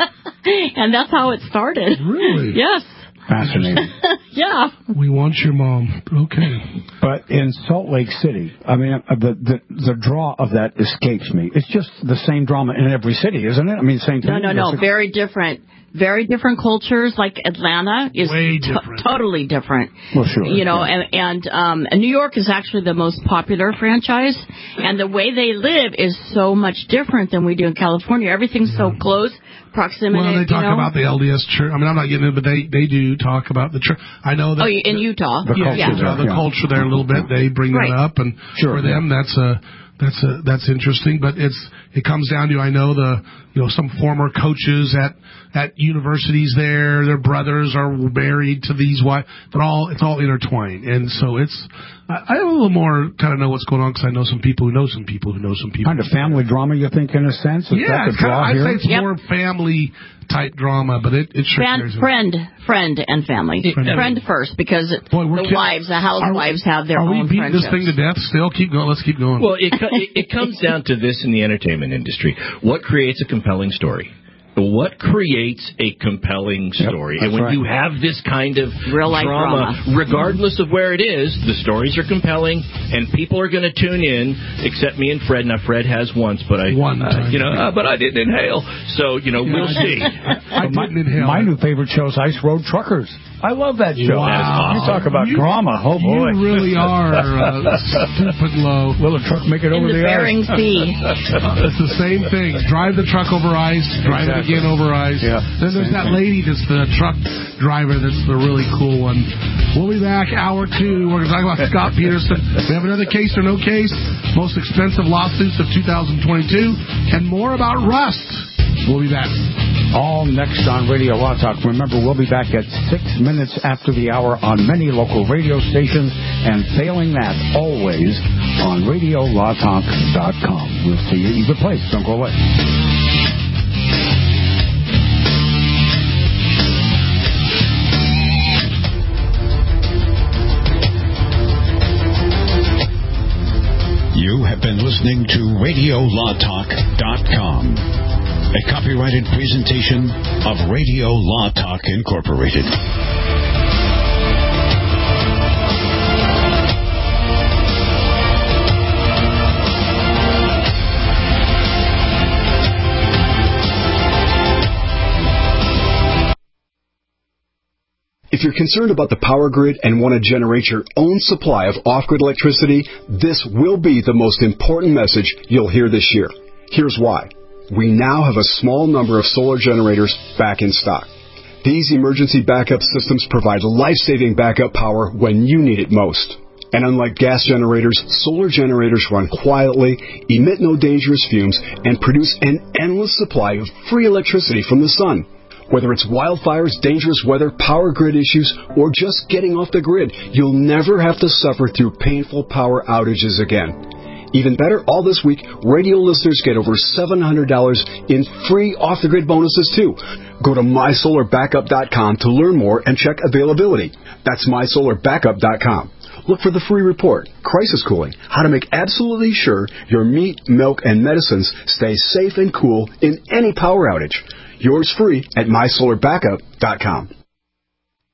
And that's how it started. Really? Yes. Fascinating. Yeah. We want your mom. Okay. But in Salt Lake City, I mean, uh, the, the the draw of that escapes me. It's just the same drama in every city, isn't it? I mean, same thing. No, no, no. It's- Very different. Very different cultures. Like Atlanta is Way to- different. totally different. Well, sure. You know, yeah. and, and um, New York is actually the most popular franchise, and the way they live is so much different than we do in California. Everything's so close, proximity. Well, they talk you know? about the L D S church. I mean, I'm not getting into it, but they, they do talk about the church. I know that. Oh, in Utah. The yeah, culture yeah. Utah, there, the yeah. culture there a little bit. They bring Right. that up, and Sure, for them, that's a that's a that's interesting. But it's it comes down to I know the you know some former coaches at at universities there. Their brothers are married to these wives. They're all it's all intertwined, and so it's I, I have a little more kind of know what's going on because I know some people who know some people who know some people. Kind of family drama, you think, in a sense? Is Yeah, that the it's kinda, draw I'd here? say it's Yep. more family type drama, but it it sure Friend, carries it. friend, friend, and family. Friend. Friend first, because Boy, we're the kidding. wives, the housewives, Are we- have their Are we own beating this friendships. thing to death? Still, keep going. Let's keep going. Well, it, co- it it comes down to this in the entertainment industry. What creates a compelling story? What creates a compelling story? Yep, and when that's you right. have this kind of Real life drama, drama. regardless of where it is, the stories are compelling, and people are going to tune in. Except me and Fred. Now Fred has once, but I, One uh, time. you know, uh, but I didn't inhale. So you know, we'll see. I So my, didn't inhale. my new favorite show is Ice Road Truckers. I love that show. Wow. You talk about You- drama. Oh, boy. You really are uh, stupid low. Will the truck make it In over the the Bering ice? Sea. It's the same thing. Drive the truck over ice, drive Exactly. it again over ice. Yeah. Then there's Same that thing. lady that's the truck driver that's the really cool one. We'll be back hour two. We're going to talk about Scott Peterson. We have another case or no case, most expensive lawsuits of two thousand twenty-two, and more about Rust. We'll be back. All next on Radio Law Talk. Remember, we'll be back at six minutes after the hour on many local radio stations, and failing that, always on radio law talk dot com. We'll see you either place. Don't go away. You have been listening to radio law talk dot com, a copyrighted presentation of Radio Law Talk Incorporated. If you're concerned about the power grid and want to generate your own supply of off-grid electricity, this will be the most important message you'll hear this year. Here's why. We now have a small number of solar generators back in stock. These emergency backup systems provide life-saving backup power when you need it most. And unlike gas generators, solar generators run quietly, emit no dangerous fumes, and produce an endless supply of free electricity from the sun. Whether it's wildfires, dangerous weather, power grid issues, or just getting off the grid, you'll never have to suffer through painful power outages again. Even better, all this week, radio listeners get over seven hundred dollars in free off-the-grid bonuses, too. Go to my solar backup dot com to learn more and check availability. That's my solar backup dot com. Look for the free report, Crisis Cooling, how to make absolutely sure your meat, milk, and medicines stay safe and cool in any power outage. Yours free at my solar backup dot com.